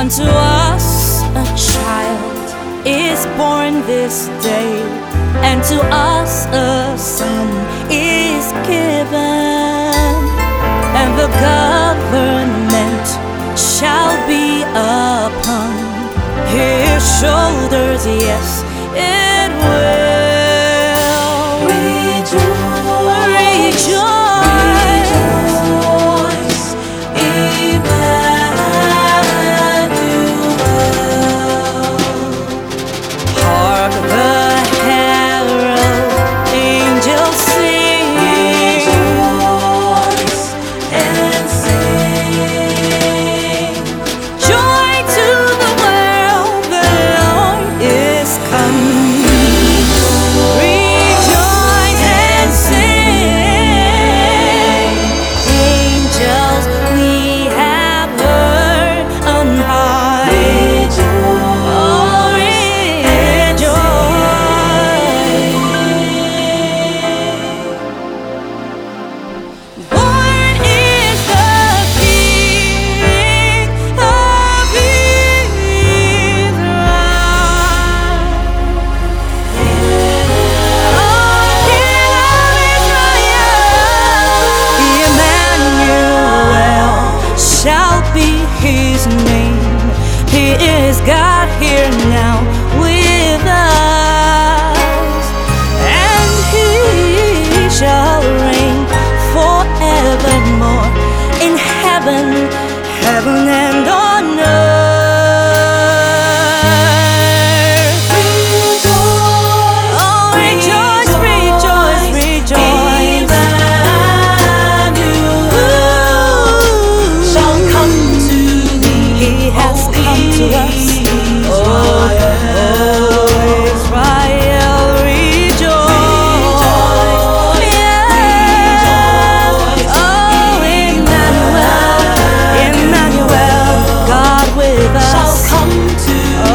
Unto us a child is born this day, and to us a son is given, and the government shall be upon his shoulders. Yes, it will. Rejoice, rejoice, Emmanuel. Hark the herald angels sing, rejoice and sing. Joy to the world, the Lord is come. Rejoice and sing. Angels we have heard on high. Oh, rejoice. Born is the King of Israel. Emmanuel shall be his name. He is God here now with us, and he shall reign forevermore in heaven, heaven and on earth. Oh, rejoice, rejoice, rejoice. Shall come to thee. He has come to us. Oh, Israel, rejoice. Yes. Oh, Emmanuel, Emmanuel, God with Shall us. come to Oh,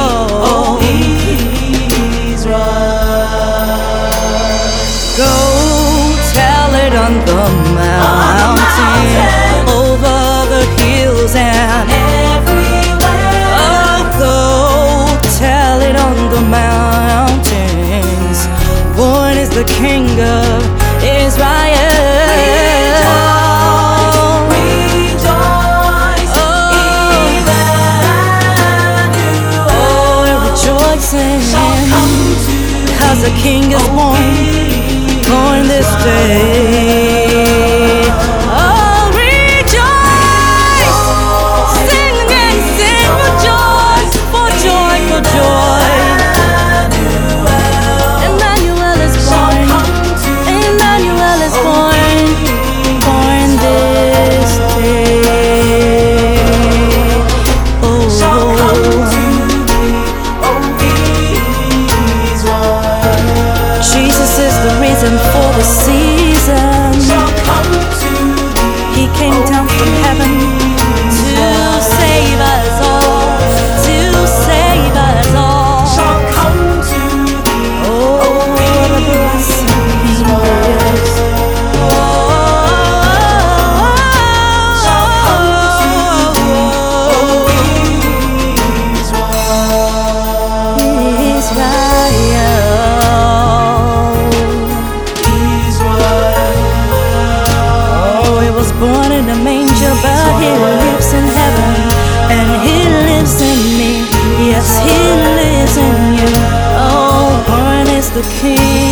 Israel. go tell it on the mountain, over the hills and Everywhere. oh, go tell it on the mountains. Born is the King of Israel. Rejoice, Emmanuel. Oh, rejoicing, Shall come to 'cause the King is born this day. Oh, rejoice, sing and sing for joy, for joy, for joy. Emmanuel is born. Emmanuel is born, born this day. Oh, Shall come to thee, O Israel. Jesus is the reason for the season. Shall come to thee. He came down from heaven to save us all, to save us all. Shall come to thee. Oh, what a blessing he is. Shall come to thee, O Israel. Israel. Oh, he was born in a manger, but he lives in heaven, and he lives in me. Yes, he lives in you. Oh, born is the King.